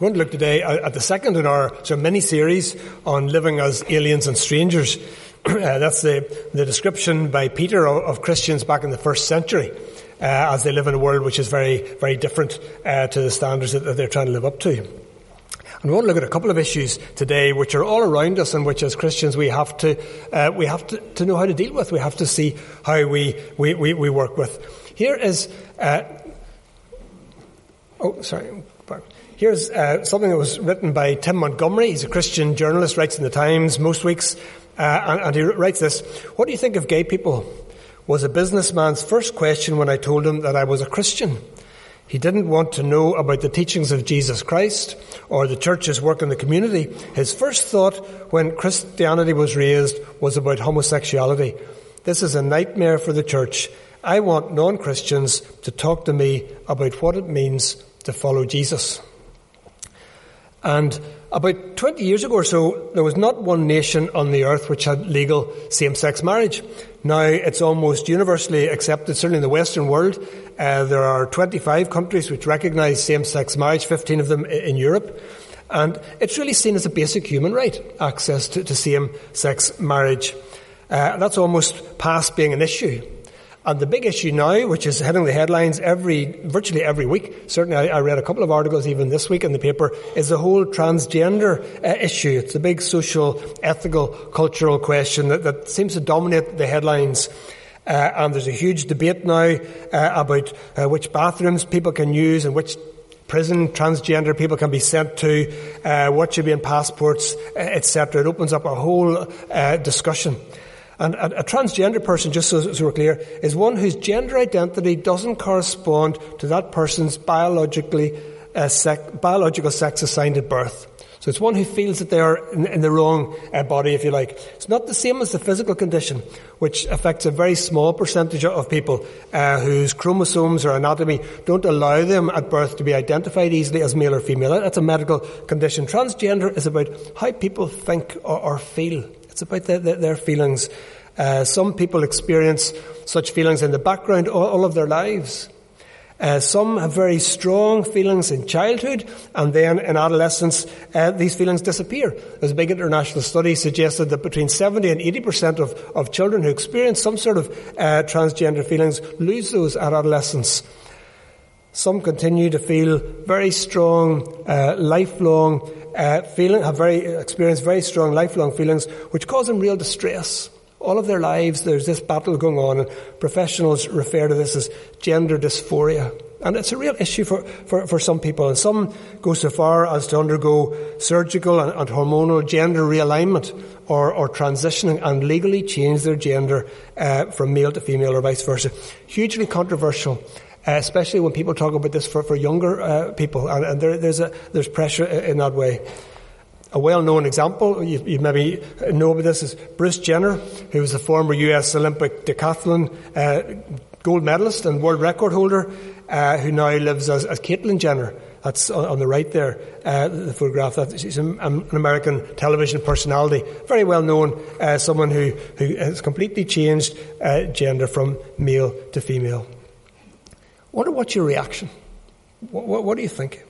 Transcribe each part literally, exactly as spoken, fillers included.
We're going to look today at the second in our sort of mini-series on living as aliens and strangers. uh, that's the, the description by Peter of, of Christians back in the first century uh, as they live in a world which is very, very different uh, to the standards that, that they're trying to live up to. And we want to look at a couple of issues today which are all around us and which as Christians we have to uh, we have to, to know how to deal with. We have to see how we, we, we, we work with. Here is... Uh, oh, sorry... Here's uh, something that was written by Tim Montgomery. He's a Christian journalist, writes in the Times most weeks, uh, and, and he writes this. What do you think of gay people? Was a businessman's first question when I told him that I was a Christian. He didn't want to know about the teachings of Jesus Christ or the church's work in the community. His first thought when Christianity was raised was about homosexuality. This is a nightmare for the church. I want non-Christians to talk to me about what it means to follow Jesus. And about twenty years ago or so, there was not one nation on the earth which had legal same-sex marriage. Now it's almost universally accepted, certainly in the Western world. Uh, there are twenty-five countries which recognise same-sex marriage, fifteen of them in Europe. And it's really seen as a basic human right, access to, to same-sex marriage. Uh, that's almost past being an issue. And the big issue now, which is hitting the headlines every, virtually every week, certainly I, I read a couple of articles even this week in the paper, is the whole transgender uh, issue. It's a big social, ethical, cultural question that, that seems to dominate the headlines. Uh, and there's a huge debate now uh, about uh, which bathrooms people can use and which prison transgender people can be sent to, uh, what should be in passports, uh, et cetera. It opens up a whole uh, discussion. And a, a transgender person, just so, so we're clear, is one whose gender identity doesn't correspond to that person's biologically uh, sec, biological sex assigned at birth. So it's one who feels that they are in, in the wrong uh, body, if you like. It's not the same as the physical condition, which affects a very small percentage of people uh, whose chromosomes or anatomy don't allow them at birth to be identified easily as male or female. That's a medical condition. Transgender is about how people think or, or feel. It's about the, the, their feelings. Uh, some people experience such feelings in the background all, all of their lives. Uh, some have very strong feelings in childhood, and then in adolescence, uh, these feelings disappear. There's a big international study suggested that between seventy and eighty percent of, of children who experience some sort of uh, transgender feelings lose those at adolescence. Some continue to feel very strong, uh, lifelong uh, feeling, have very experienced very strong lifelong feelings, which cause them real distress. All of their lives, there's this battle going on, and professionals refer to this as gender dysphoria. And it's a real issue for, for, for some people. And some go so far as to undergo surgical and, and hormonal gender realignment or, or transitioning and legally change their gender uh, from male to female or vice versa. Hugely controversial. Uh, especially when people talk about this for, for younger uh, people, and, and there, there's a there's pressure in that way. A well-known example, you, you maybe know about this, is Bruce Jenner, who was a former U S Olympic decathlon uh, gold medalist and world record holder, uh, who now lives as, as Caitlyn Jenner. That's on, on the right there, uh, the photograph. That, she's an, an American television personality, very well known, uh, someone who, who has completely changed uh, gender from male to female. I wonder what's your reaction? What, what, what do you think?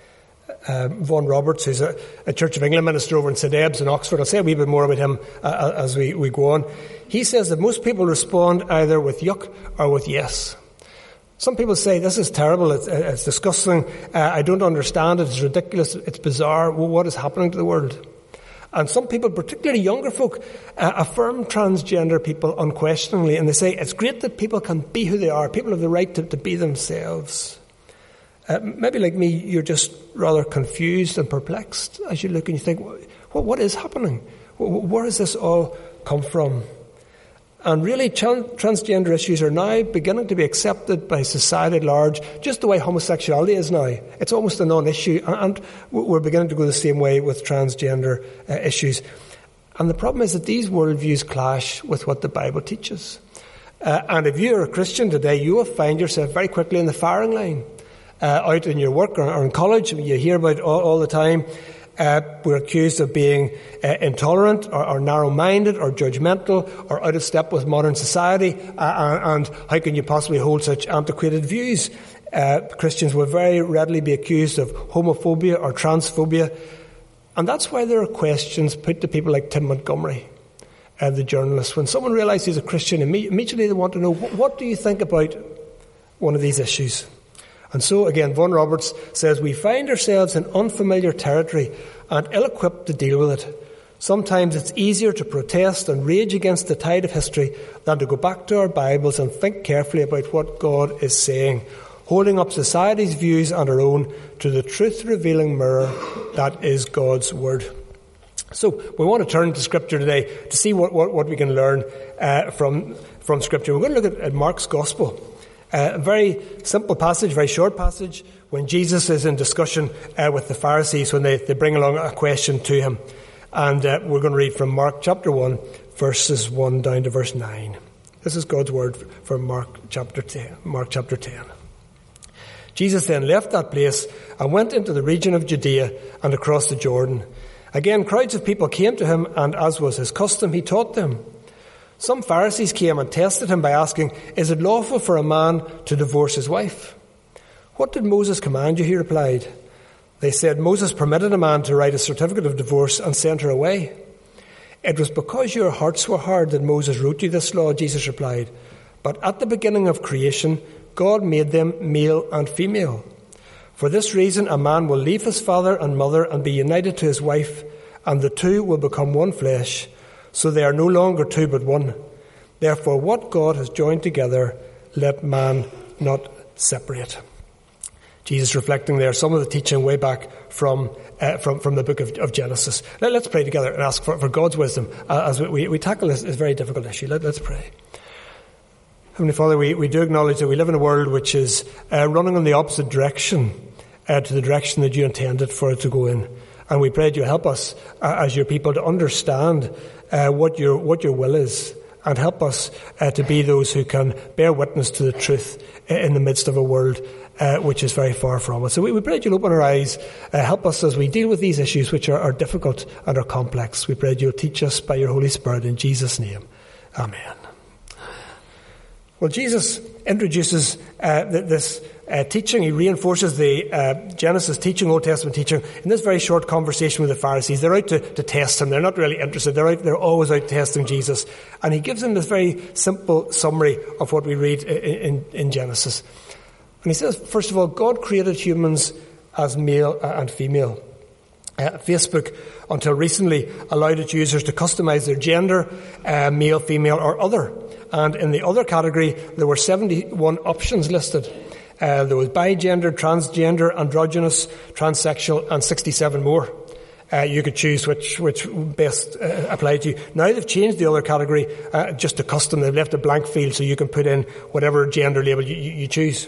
Uh, Vaughan Roberts, who's a, a Church of England minister over in Saint Ebbe's in Oxford, I'll say a wee bit more about him uh, as we, we go on. He says that most people respond either with yuck or with yes. Some people say, this is terrible, it's, it's disgusting, uh, I don't understand it, it's ridiculous, it's bizarre, well, what is happening to the world? And some people, particularly younger folk, uh, affirm transgender people unquestioningly, and they say it's great that people can be who they are. People have the right to, to be themselves. Uh, maybe like me, you're just rather confused and perplexed as you look and you think, what, what is happening? Where does this all come from? And really, transgender issues are now beginning to be accepted by society at large, just the way homosexuality is now. It's almost a non-issue, and we're beginning to go the same way with transgender uh, issues. And the problem is that these worldviews clash with what the Bible teaches. Uh, and if you're a Christian today, you will find yourself very quickly in the firing line. Uh, out in your work or, or in college, you hear about it all, all the time. Uh, we're accused of being uh, intolerant or, or narrow-minded or judgmental or out of step with modern society. Uh, and how can you possibly hold such antiquated views? uh, Christians will very readily be accused of homophobia or transphobia. And that's why there are questions put to people like Tim Montgomery, uh, the journalist. When someone realizes he's a Christian, immediately they want to know, what do you think about one of these issues? And so, again, Vaughan Roberts says, we find ourselves in unfamiliar territory and ill-equipped to deal with it. Sometimes it's easier to protest and rage against the tide of history than to go back to our Bibles and think carefully about what God is saying, holding up society's views and our own to the truth-revealing mirror that is God's Word. So we want to turn to Scripture today to see what, what, what we can learn uh, from, from Scripture. We're going to look at, at Mark's Gospel. Uh, a very simple passage, very short passage, when Jesus is in discussion uh, with the Pharisees, when they, they bring along a question to him. And uh, we're going to read from Mark chapter one, verses one down to verse nine. This is God's word from Mark chapter ten. Mark chapter ten. Jesus then left that place and went into the region of Judea and across the Jordan. Again, crowds of people came to him, and as was his custom, he taught them. Some Pharisees came and tested him by asking, "Is it lawful for a man to divorce his wife?" "What did Moses command you?" he replied. They said, "Moses permitted a man to write a certificate of divorce and send her away." "It was because your hearts were hard that Moses wrote you this law," Jesus replied. "But at the beginning of creation, God made them male and female. For this reason, a man will leave his father and mother and be united to his wife, and the two will become one flesh. So they are no longer two but one. Therefore, what God has joined together, let man not separate." Jesus reflecting there some of the teaching way back from uh, from, from the book of, of Genesis. Let, let's pray together and ask for, for God's wisdom uh, as we, we tackle this, this very difficult issue. Let, let's pray. Heavenly Father, we, we do acknowledge that we live in a world which is uh, running in the opposite direction uh, to the direction that you intended for it to go in. And we pray that you help us uh, as your people to understand uh, what your what your will is, and help us uh, to be those who can bear witness to the truth in the midst of a world uh, which is very far from us. So we, we pray that you'll open our eyes, uh, help us as we deal with these issues which are, are difficult and are complex. We pray that you'll teach us by your Holy Spirit in Jesus' name. Amen. Well, Jesus introduces uh, this uh, teaching. He reinforces the uh, Genesis teaching, Old Testament teaching, in this very short conversation with the Pharisees. They're out to, to test him. They're not really interested. They're out, they're always out testing Jesus. And he gives them this very simple summary of what we read in, in, in Genesis. And he says, first of all, God created humans as male and female. Uh, Facebook, until recently, allowed its users to customize their gender, uh, male, female, or other. And in the other category, there were seventy-one options listed. Uh, there was bigender, transgender, androgynous, transsexual, and sixty-seven more. Uh, you could choose which which best uh, applied to you. Now they've changed the other category uh, just to custom. They've left a blank field so you can put in whatever gender label you, you, you choose.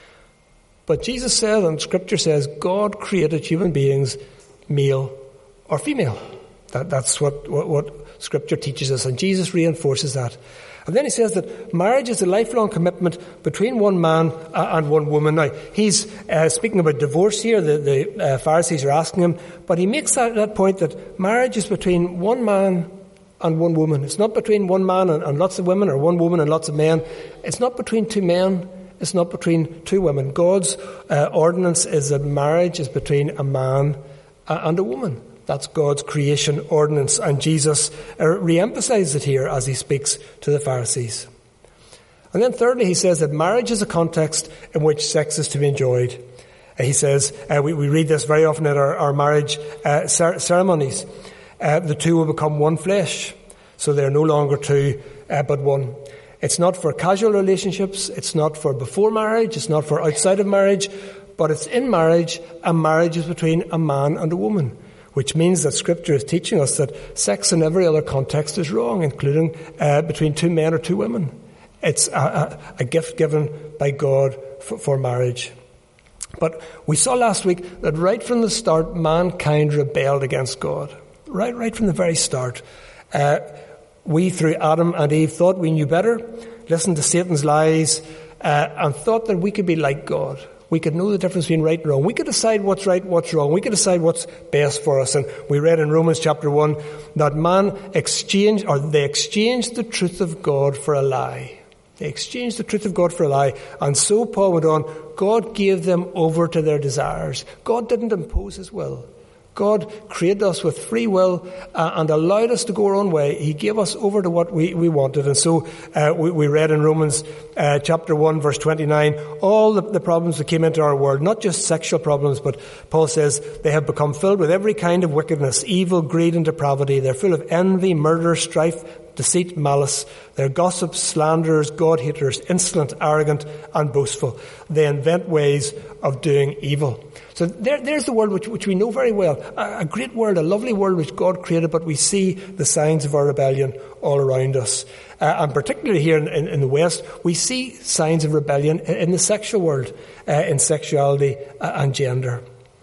But Jesus said, and Scripture says, God created human beings male or female. That, that's what, what, what Scripture teaches us, and Jesus reinforces that. And then he says that marriage is a lifelong commitment between one man and one woman. Now, he's uh, speaking about divorce here. The, the uh, Pharisees are asking him. But he makes that, that point that marriage is between one man and one woman. It's not between one man and, and lots of women, or one woman and lots of men. It's not between two men. It's not between two women. God's uh, ordinance is that marriage is between a man and a woman. That's God's creation ordinance, and Jesus re-emphasizes it here as he speaks to the Pharisees. And then thirdly, he says that marriage is a context in which sex is to be enjoyed. Uh, he says, uh, we, we read this very often at our, our marriage uh, cer- ceremonies, uh, the two will become one flesh, so they're no longer two, uh, but one. It's not for casual relationships, it's not for before marriage, it's not for outside of marriage, but it's in marriage, and marriage is between a man and a woman. Which means that Scripture is teaching us that sex in every other context is wrong, including uh, between two men or two women. It's a, a, a gift given by God for, for marriage. But we saw last week that right from the start, mankind rebelled against God. Right, right from the very start. Uh, we, through Adam and Eve, thought we knew better, listened to Satan's lies, uh, and thought that we could be like God. We could know the difference between right and wrong. We could decide what's right, what's wrong. We could decide what's best for us. And we read in Romans chapter one that man exchanged, or they exchanged the truth of God for a lie. They exchanged the truth of God for a lie. And so, Paul went on, God gave them over to their desires. God didn't impose his will. God created us with free will uh, and allowed us to go our own way. He gave us over to what we, we wanted. And so uh, we, we read in Romans uh, chapter one, verse twenty-nine, all the, the problems that came into our world, not just sexual problems, but Paul says they have become filled with every kind of wickedness, evil, greed, and depravity. They're full of envy, murder, strife, deceit, malice. They're gossips, slanderers, God-haters, insolent, arrogant, and boastful. They invent ways of doing evil. So there, there's the world which, which we know very well. A, a great world, a lovely world which God created, but we see the signs of our rebellion all around us. Uh, and particularly here in, in, in the West, we see signs of rebellion in, in the sexual world, uh, in sexuality uh, and gender.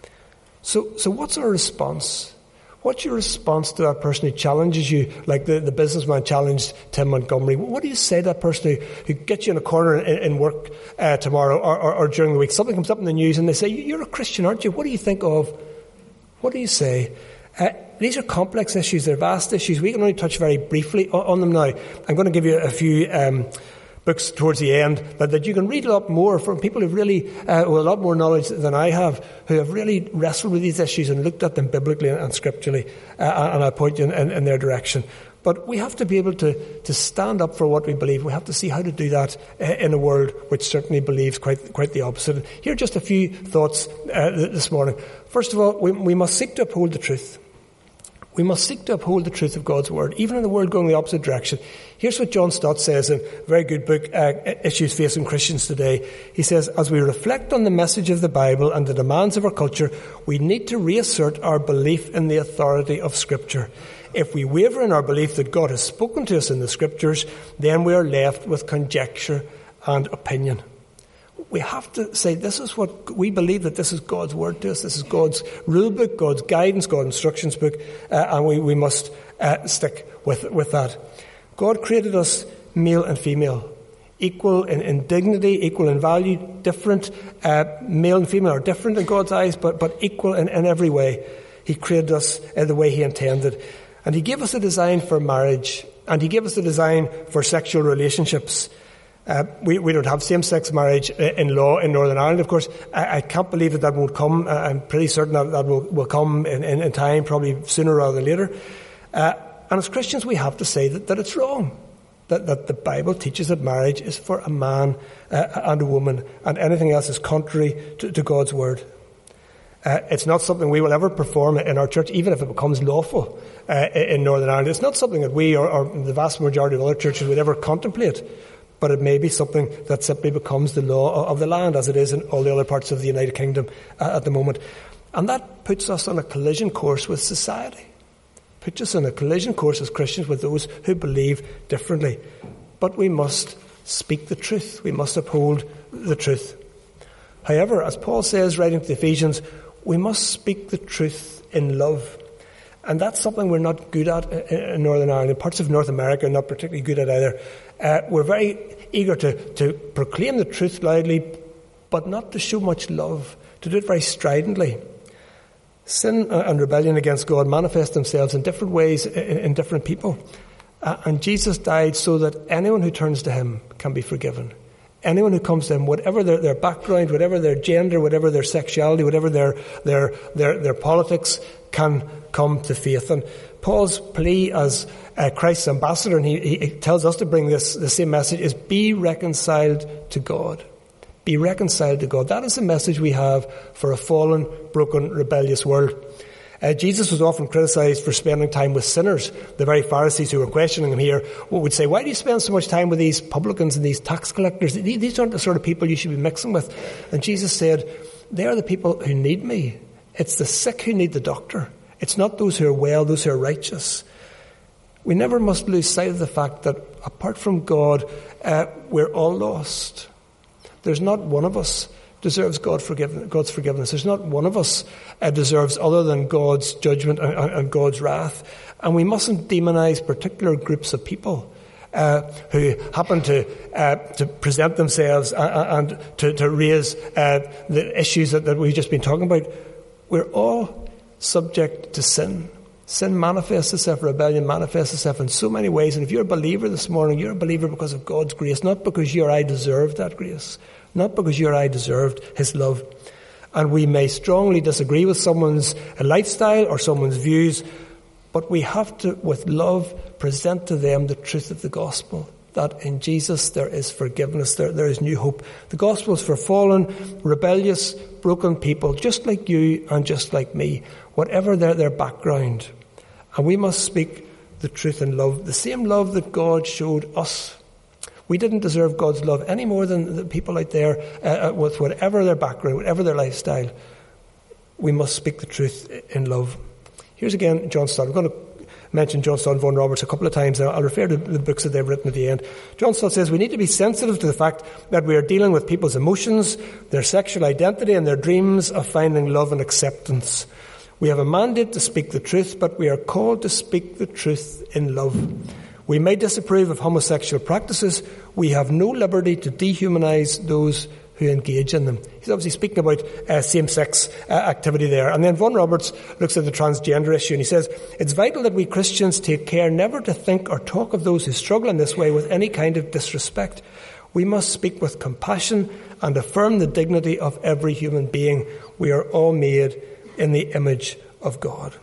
So, so what's our response? What's your response to that person who challenges you, like the, the businessman challenged Tim Montgomery? What do you say to that person who, who gets you in a corner in, in work uh, tomorrow or, or, or during the week? Something comes up in the news and they say, you're a Christian, aren't you? What do you think of? What do you say? Uh, these are complex issues. They're vast issues. We can only touch very briefly on, on them now. I'm going to give you a few um, books towards the end that, that you can read a lot more from people who've really, uh, with a lot more knowledge than I have, who have really wrestled with these issues and looked at them biblically and, and scripturally, uh, and I'll point you in, in, in their direction. But we have to be able to, to stand up for what we believe. We have to see how to do that uh, in a world which certainly believes quite quite the opposite. Here are just a few thoughts uh, this morning. First of all, we, we must seek to uphold the truth. We must seek to uphold the truth of God's word, even in the world going the opposite direction. Here's what John Stott says in a very good book, uh, Issues Facing Christians Today. He says, as we reflect on the message of the Bible and the demands of our culture, we need to reassert our belief in the authority of Scripture. If we waver in our belief that God has spoken to us in the Scriptures, then we are left with conjecture and opinion. We have to say, this is what we believe, that this is God's word to us. This is God's rule book, God's guidance, God's instructions book, uh, and we, we must uh, stick with, with that. God created us male and female, equal in, in dignity, equal in value, different. Uh, male and female are different in God's eyes, but, but equal in, in every way. He created us uh, the way he intended. And he gave us a design for marriage, and he gave us a design for sexual relationships. Uh, we, we don't have same-sex marriage in law in Northern Ireland, of course. I, I can't believe that that won't come. Uh, I'm pretty certain that that will, will come in, in, in time, probably sooner rather than later. Uh, and as Christians, we have to say that, that it's wrong. That, that the Bible teaches that marriage is for a man uh, and a woman, and anything else is contrary to, to God's word. Uh, it's not something we will ever perform in our church, even if it becomes lawful uh, in Northern Ireland. It's not something that we or, or the vast majority of other churches would ever contemplate. But it may be something that simply becomes the law of the land, as it is in all the other parts of the United Kingdom uh, at the moment. And that puts us on a collision course with society. Puts us on a collision course as Christians with those who believe differently. But we must speak the truth. We must uphold the truth. However, as Paul says, writing to the Ephesians, we must speak the truth in love. And that's something we're not good at in Northern Ireland. Parts of North America are not particularly good at either. Uh, we're very eager to, to proclaim the truth loudly, but not to show much love, to do it very stridently. Sin and rebellion against God manifest themselves in different ways in, in different people. Uh, and Jesus died so that anyone who turns to him can be forgiven. Anyone who comes to him, whatever their, their background, whatever their gender, whatever their sexuality, whatever their, their, their, their politics, can come to faith. And Paul's plea as uh, Christ's ambassador, and he, he tells us to bring this the same message, is be reconciled to God. Be reconciled to God. That is the message we have for a fallen, broken, rebellious world. Uh, Jesus was often criticised for spending time with sinners. The very Pharisees who were questioning him here would say, why do you spend so much time with these publicans and these tax collectors? These aren't the sort of people you should be mixing with. And Jesus said, they are the people who need me. It's the sick who need the doctor. It's not those who are well, those who are righteous. We never must lose sight of the fact that apart from God, uh, we're all lost. There's not one of us deserves God forgiven, God's forgiveness. There's not one of us uh, deserves other than God's judgment and, and God's wrath. And we mustn't demonize particular groups of people uh, who happen to uh, to present themselves and, and to, to raise uh, the issues that, that we've just been talking about. We're all subject to sin. Sin manifests itself, rebellion manifests itself in so many ways. And if you're a believer this morning, you're a believer because of God's grace, not because you or I deserved that grace, not because you or I deserved his love. And we may strongly disagree with someone's lifestyle or someone's views, but we have to, with love, present to them the truth of the gospel, that in Jesus there is forgiveness, there, there is new hope. The gospel is for fallen, rebellious, broken people, just like you and just like me, whatever their, their background. And we must speak the truth in love, the same love that God showed us. We didn't deserve God's love any more than the people out there uh, with whatever their background, whatever their lifestyle. We must speak the truth in love. Here's again John Stott. I'm going to mention John Stott and Vaughan Roberts a couple of times. I'll refer to the books that they've written at the end. John Stott says we need to be sensitive to the fact that we are dealing with people's emotions, their sexual identity, and their dreams of finding love and acceptance. We have a mandate to speak the truth, but we are called to speak the truth in love. We may disapprove of homosexual practices. We have no liberty to dehumanize those who engage in them. He's obviously speaking about uh, same-sex uh, activity there. And then Vaughan Roberts looks at the transgender issue and he says, it's vital that we Christians take care never to think or talk of those who struggle in this way with any kind of disrespect. We must speak with compassion and affirm the dignity of every human being. We are all made in the image of God.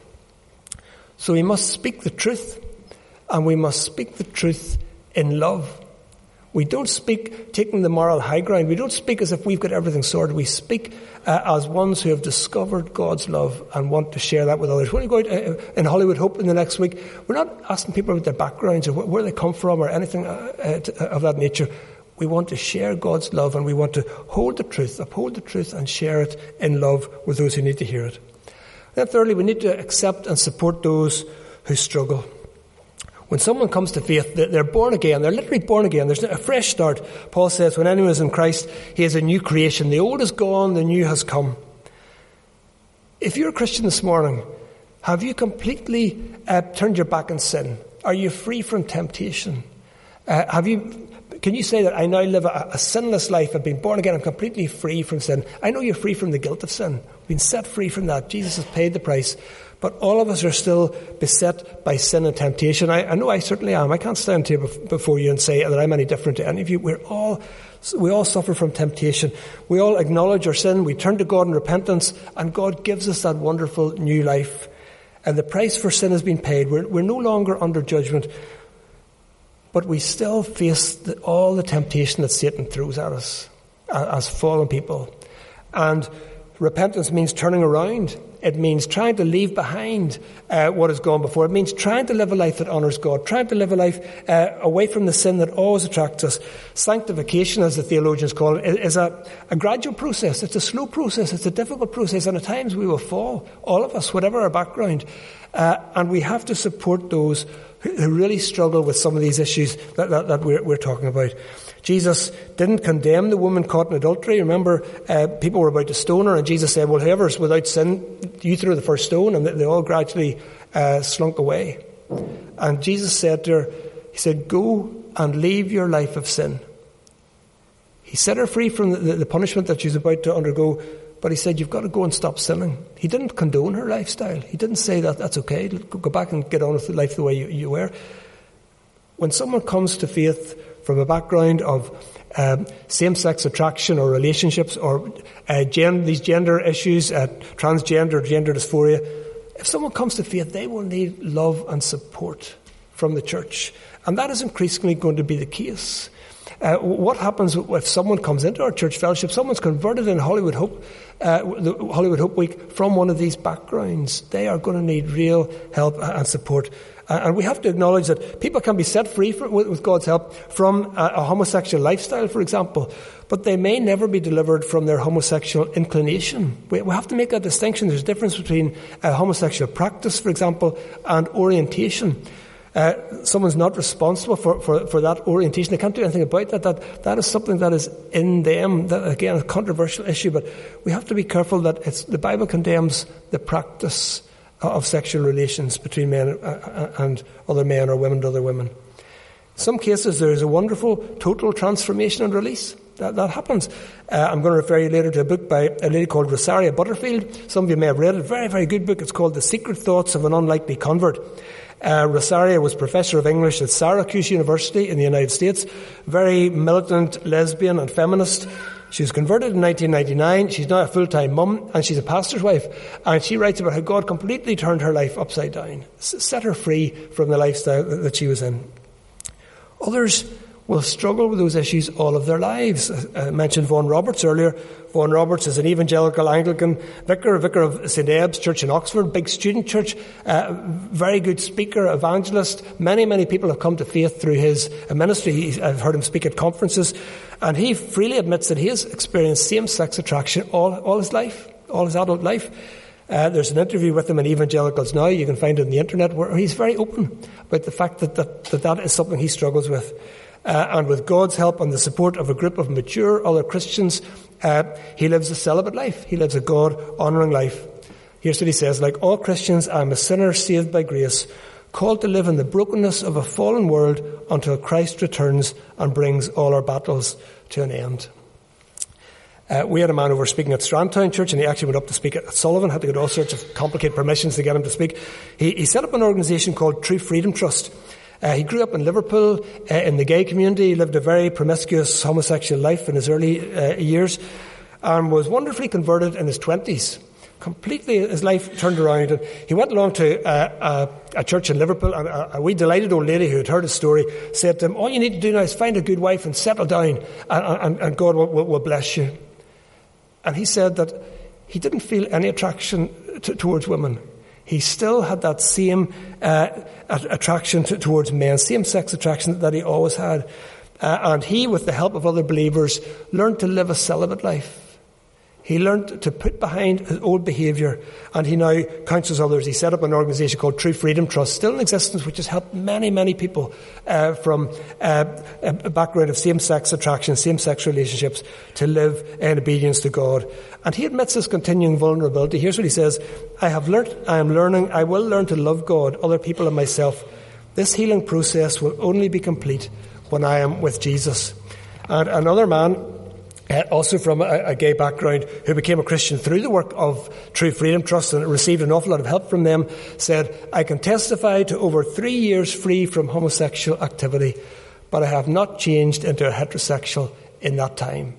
So we must speak the truth, and we must speak the truth in love. We don't speak taking the moral high ground. We don't speak as if we've got everything sorted. We speak uh, as ones who have discovered God's love and want to share that with others. When you go out uh, in Hollywood Hope in the next week, we're not asking people about their backgrounds or where they come from or anything uh, uh, to, uh, of that nature. We want to share God's love, and we want to hold the truth, uphold the truth, and share it in love with those who need to hear it. Then thirdly, we need to accept and support those who struggle. When someone comes to faith, they're born again. They're literally born again. There's a fresh start. Paul says, when anyone is in Christ, he is a new creation. The old is gone, the new has come. If you're a Christian this morning, have you completely uh, turned your back on sin? Are you free from temptation? Uh, have you? Can you say that I now live a, a sinless life? I've been born again. I'm completely free from sin. I know you're free from the guilt of sin. Been set free from that. Jesus has paid the price. But all of us are still beset by sin and temptation. I, I know I certainly am. I can't stand here before you and say that I'm any different to any of you. We're all, we all suffer from temptation. We all acknowledge our sin. We turn to God in repentance, and God gives us that wonderful new life. And the price for sin has been paid. We're, we're no longer under judgment, but we still face the, all the temptation that Satan throws at us as fallen people. And repentance means turning around. It means trying to leave behind uh, what has gone before. It means trying to live a life that honours God, trying to live a life uh, away from the sin that always attracts us. Sanctification, as the theologians call it, is a, a gradual process. It's a slow process. It's a difficult process. And at times we will fall, all of us, whatever our background. Uh, and we have to support those who, who really struggle with some of these issues that, that, that we're, we're talking about. Jesus didn't condemn the woman caught in adultery. Remember, uh, people were about to stone her, and Jesus said, well, whoever's without sin, you throw the first stone, and they all gradually uh, slunk away. And Jesus said to her, he said, go and leave your life of sin. He set her free from the, the punishment that she was about to undergo, but he said, you've got to go and stop sinning. He didn't condone her lifestyle. He didn't say that that's okay, go back and get on with life the way you, you were. When someone comes to faith from a background of um, same-sex attraction or relationships or uh, gen- these gender issues, uh, transgender, gender dysphoria, if someone comes to faith, they will need love and support from the church. And that is increasingly going to be the case. Uh, what happens if someone comes into our church fellowship, someone's converted in Hollywood Hope, uh, the Hollywood Hope Week from one of these backgrounds? They are going to need real help and support. And we have to acknowledge that people can be set free for, with God's help from a, a homosexual lifestyle, for example, but they may never be delivered from their homosexual inclination. We, we have to make that distinction. There's a difference between a homosexual practice, for example, and orientation. Uh, someone's not responsible for, for, for that orientation. They can't do anything about that. That that is something that is in them. That, again, a controversial issue, but we have to be careful that it's, the Bible condemns the practice of sexual relations between men and other men or women to other women. In some cases, there is a wonderful total transformation and release. That, that happens. Uh, I'm going to refer you later to a book by a lady called Rosaria Butterfield. Some of you may have read it. Very, very good book. It's called The Secret Thoughts of an Unlikely Convert. Uh, Rosaria was professor of English at Syracuse University in the United States. Very militant lesbian and feminist. She was converted in nineteen ninety-nine. She's now a full-time mum, and she's a pastor's wife. And she writes about how God completely turned her life upside down, set her free from the lifestyle that she was in. Others will struggle with those issues all of their lives. I mentioned Vaughan Roberts earlier. Vaughan Roberts is an evangelical Anglican vicar, vicar of Saint Ebb's Church in Oxford, big student church, uh, very good speaker, evangelist. Many, many people have come to faith through his ministry. I've heard him speak at conferences. And he freely admits that he has experienced same-sex attraction all, all his life, all his adult life. Uh, there's an interview with him in Evangelicals Now. You can find it on the internet, where he's very open about the fact that that, that, that is something he struggles with. Uh, and with God's help and the support of a group of mature other Christians, uh, he lives a celibate life. He lives a God-honouring life. Here's what he says: like all Christians, I am a sinner saved by grace, called to live in the brokenness of a fallen world until Christ returns and brings all our battles to an end. Uh, we had a man over speaking at Strandtown Church, and he actually went up to speak at Sullivan, had to get all sorts of complicated permissions to get him to speak. He, he set up an organisation called True Freedom Trust. Uh, he grew up in Liverpool, uh, in the gay community. He lived a very promiscuous homosexual life in his early uh, years, and was wonderfully converted in his twenties. Completely, his life turned around, and he went along to uh, a, a church in Liverpool, and a, a wee delighted old lady who had heard his story said to him, all you need to do now is find a good wife and settle down, and, and, and God will, will, will bless you. And he said that he didn't feel any attraction to, towards women. He still had that same uh, attraction to, towards men, same-sex attraction that he always had. Uh, and he, with the help of other believers, learned to live a celibate life. He learned to put behind his old behaviour, and he now counsels others. He set up an organisation called True Freedom Trust, still in existence, which has helped many, many people uh, from uh, a background of same-sex attraction, same-sex relationships, to live in obedience to God. And he admits his continuing vulnerability. Here's what he says: I have learnt, I am learning, I will learn to love God, other people and myself. This healing process will only be complete when I am with Jesus. And another man, Uh, also from a, a gay background, who became a Christian through the work of True Freedom Trust and received an awful lot of help from them, said, I can testify to over three years free from homosexual activity, but I have not changed into a heterosexual in that time.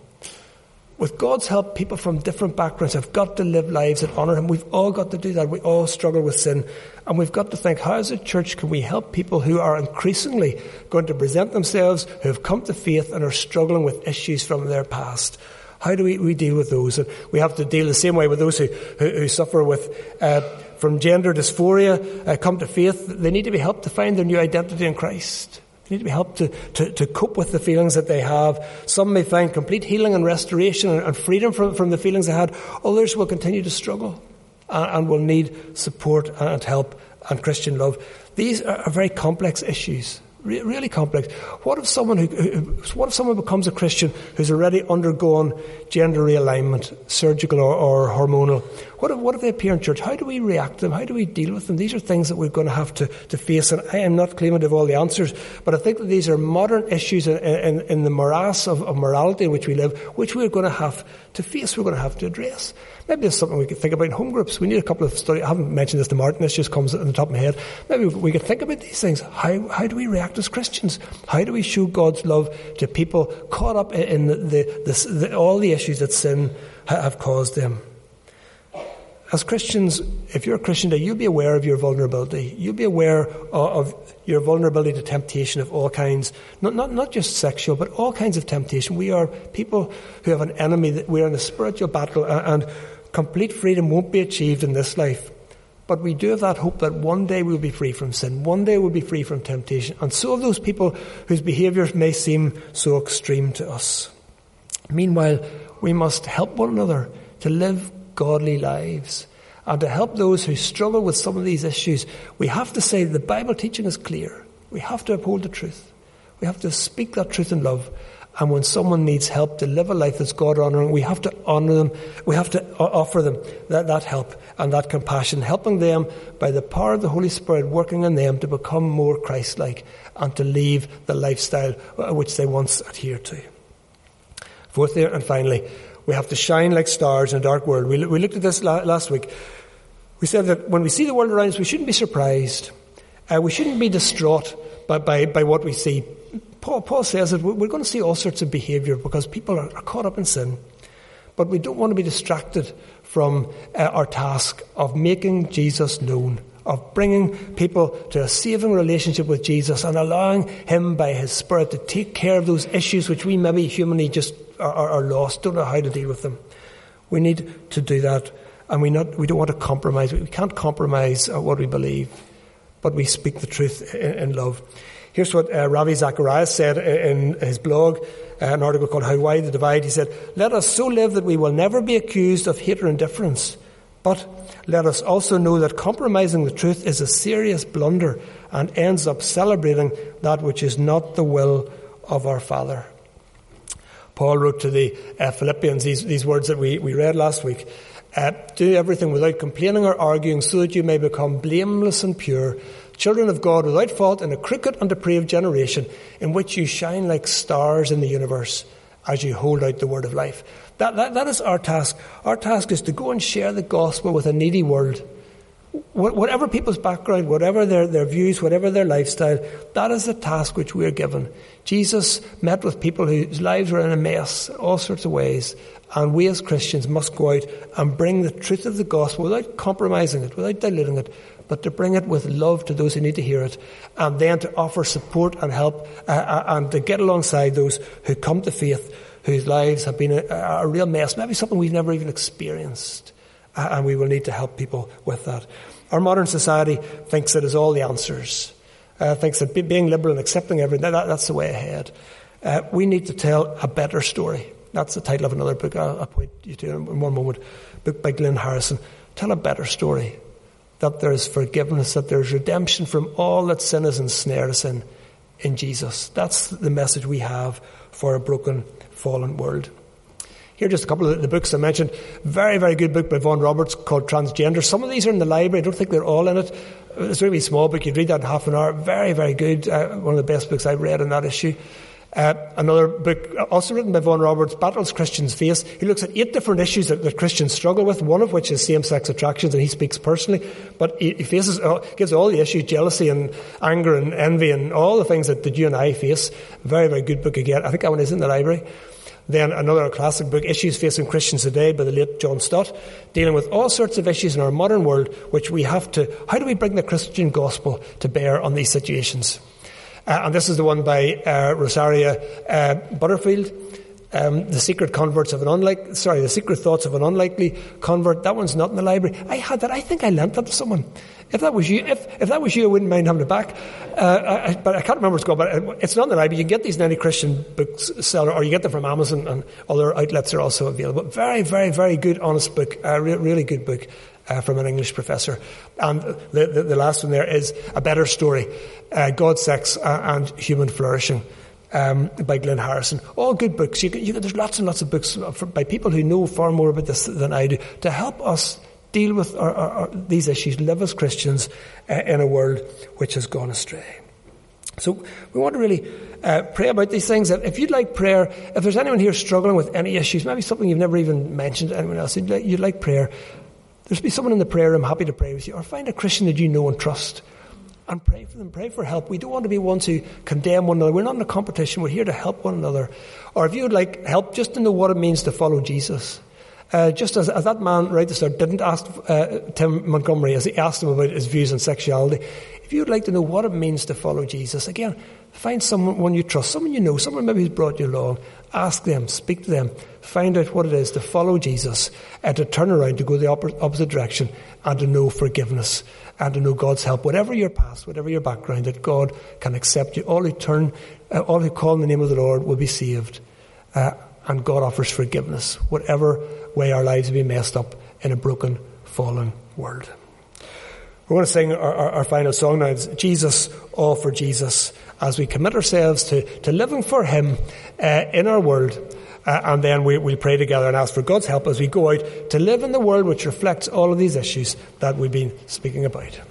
With God's help, people from different backgrounds have got to live lives that honour Him. We've all got to do that. We all struggle with sin. And we've got to think, how as a church can we help people who are increasingly going to present themselves, who have come to faith and are struggling with issues from their past? How do we, we deal with those? And we have to deal the same way with those who, who, who suffer with uh, from gender dysphoria, uh, come to faith. They need to be helped to find their new identity in Christ. They need to be helped to, to, to cope with the feelings that they have. Some may find complete healing and restoration and, and freedom from, from the feelings they had. Others will continue to struggle and, and will need support and help and Christian love. These are, are very complex issues, re- really complex. What if someone who, who, what if someone becomes a Christian who's already undergone gender realignment, surgical or, or hormonal? What if, what if they appear in church? How do we react to them? How do we deal with them? These are things that we're going to have to, to face, and I am not claiming to have all the answers, but I think that these are modern issues in, in, in the morass of, of morality in which we live, which we're going to have to face, we're going to have to address. Maybe there's something we could think about in home groups. We need a couple of studies. I haven't mentioned this to Martin, this just comes on the top of my head. Maybe we could think about these things. How, how do we react as Christians? How do we show God's love to people caught up in the, the, the, the, all the issues that sin have caused them? As Christians, if you're a Christian today, you'll be aware of your vulnerability. You'll be aware of, of your vulnerability to temptation of all kinds. Not, not, not just sexual, but all kinds of temptation. We are people who have an enemy. That we are in a spiritual battle, and, and complete freedom won't be achieved in this life. But we do have that hope that one day we'll be free from sin. One day we'll be free from temptation. And so have those people whose behaviours may seem so extreme to us. Meanwhile, we must help one another to live godly lives. And to help those who struggle with some of these issues, we have to say the Bible teaching is clear. We have to uphold the truth. We have to speak that truth in love. And when someone needs help to live a life that's God-honouring, we have to honour them. We have to offer them that, that help and that compassion, helping them by the power of the Holy Spirit working in them to become more Christ-like and to leave the lifestyle which they once adhered to. Fourthly and finally, we have to shine like stars in a dark world. We, we looked at this la- last week. We said that when we see the world around us, we shouldn't be surprised. Uh, we shouldn't be distraught by, by, by what we see. Paul, Paul says that we're going to see all sorts of behaviour because people are, are caught up in sin. But we don't want to be distracted from uh, our task of making Jesus known, of bringing people to a saving relationship with Jesus and allowing him by his Spirit to take care of those issues which we maybe humanly just are, are, are lost, don't know how to deal with them. We need to do that, and we not we don't want to compromise. We can't compromise what we believe, but we speak the truth in, in love. Here's what uh, Ravi Zacharias said in his blog, uh, an article called How Wide the Divide. He said, "Let us so live that we will never be accused of hate or indifference. But let us also know that compromising the truth is a serious blunder and ends up celebrating that which is not the will of our Father." Paul wrote to the uh, Philippians these, these words that we, we read last week. Uh, "Do everything without complaining or arguing, so that you may become blameless and pure, children of God without fault in a crooked and depraved generation, in which you shine like stars in the universe as you hold out the word of life." That, that, that is our task. Our task is to go and share the gospel with a needy world. Wh- whatever people's background, whatever their, their views, whatever their lifestyle, that is the task which we are given. Jesus met with people whose lives were in a mess, all sorts of ways. And we as Christians must go out and bring the truth of the gospel without compromising it, without diluting it, but to bring it with love to those who need to hear it, and then to offer support and help uh, and to get alongside those who come to faith, whose lives have been a, a real mess, maybe something we've never even experienced, uh, and we will need to help people with that. Our modern society thinks it is all the answers, uh, thinks that be, being liberal and accepting everything, that, that's the way ahead. Uh, we need to tell a better story. That's the title of another book I'll, I'll point you to in one moment, book by Glyn Harrison. Tell a better story, that there is forgiveness, that there is redemption from all that sin has ensnared us in, in Jesus. That's the message we have for a broken, fallen world. Here are just a couple of the books I mentioned. Very, very good book by Vaughan Roberts called Transgender. Some of these are in the library. I don't think they're all in it. It's a really small book. You'd read that in half an hour. Very, very good. Uh, one of the best books I've read on that issue. Uh, another book, also written by Vaughan Roberts, Battles Christians Face. He looks at eight different issues that, that Christians struggle with, one of which is same-sex attractions, and he speaks personally. But he, he faces, uh, gives all the issues, jealousy and anger and envy and all the things that, that you and I face. Very, very good book again. I think that one is in the library. Then another classic book, Issues Facing Christians Today, by the late John Stott, dealing with all sorts of issues in our modern world, which we have to, how do we bring the Christian gospel to bear on these situations? Uh, and this is the one by uh, Rosaria uh, Butterfield, um, The Secret Converts of an Unlikely, sorry, The Secret Thoughts of an Unlikely Convert. That one's not in the library. I had that. I think I lent that to someone. If that was you, if, if that was you, I wouldn't mind having it back. Uh, I, but I can't remember what it's called, but it's not in the library. You can get these in any Christian bookseller, or you get them from Amazon, and other outlets are also available. Very, very, very good, honest book. A uh, re- really good book. Uh, from an English professor. And the, the, the last one there is A Better Story, uh, God, Sex uh, and Human Flourishing, um, by Glyn Harrison. All good books. You can, you can, there's lots and lots of books for, by people who know far more about this than I do, to help us deal with our, our, our, these issues, live as Christians uh, in a world which has gone astray. So we want to really uh, pray about these things. If you'd like prayer, if there's anyone here struggling with any issues, maybe something you've never even mentioned to anyone else, you'd like, you'd like prayer, there's be someone in the prayer room happy to pray with you, or find a Christian that you know and trust and pray for them, pray for help. We don't want to be ones who condemn one another. We're not in a competition. We're here to help one another. Or if you would like help just to know what it means to follow Jesus, uh, just as, as that man right at the start didn't ask uh, Tim Montgomery as he asked him about his views on sexuality, if you would like to know what it means to follow Jesus, again, find someone you trust, someone you know, someone maybe who's brought you along. Ask them, speak to them, find out what it is to follow Jesus and to turn around, to go the opposite direction, and to know forgiveness and to know God's help. Whatever your past, whatever your background, that God can accept you. All who turn, uh, all who call in the name of the Lord will be saved. Uh, and God offers forgiveness, whatever way our lives have been messed up in a broken, fallen world. We're going to sing our, our, our final song now. It's Jesus, All for Jesus, as we commit ourselves to, to living for Him uh, in our world. Uh, and then we, we'll pray together and ask for God's help as we go out to live in the world which reflects all of these issues that we've been speaking about.